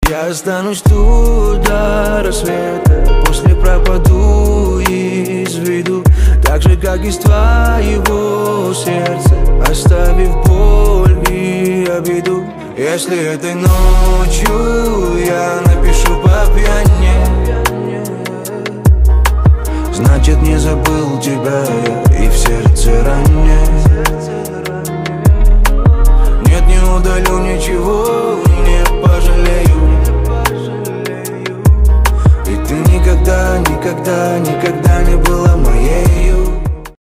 Я останусь тут до рассвета, после пропаду из виду, так же, как из твоего сердца, оставив боль и обиду. Если этой ночью я напишу по пьяни, значит, не забыл тебя я и в сердце ранее. Нет, не удалю ничего